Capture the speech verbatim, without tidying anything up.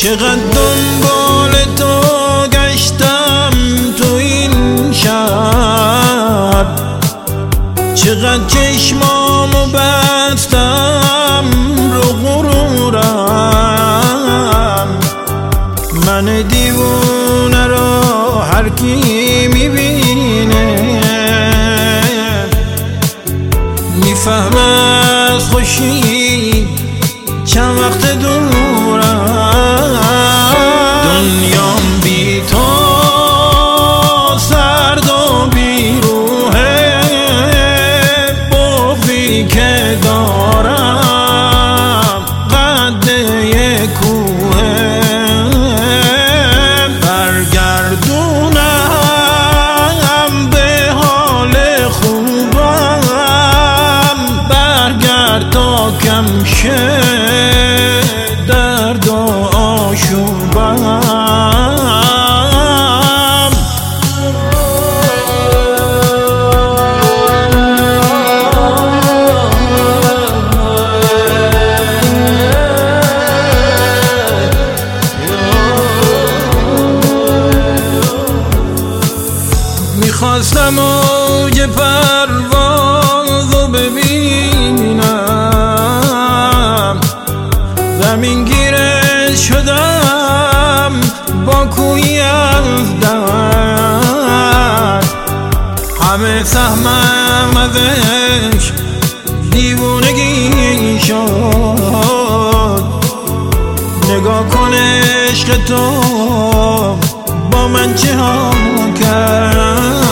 چقدر دنبال تو گشتم تو این شب، چقدر چشمامو بستم رو غرورم. من دیوونه رو هر کی میبینه میفهمه از خوشی چند وقت دورم. دنیام بی تو سرد و بی روحه، بغضی که دارم قد یک کوهه. برگردونم به حال خوبم، برگرد تا کم شه درد و آشوبم. میخواستم اوج پروازو ببینم، زمین گیره شدم با کوی از درد. همه سهمم ازش دیوونگی شد. نگاه کن عشق تو با من چه ها کرد.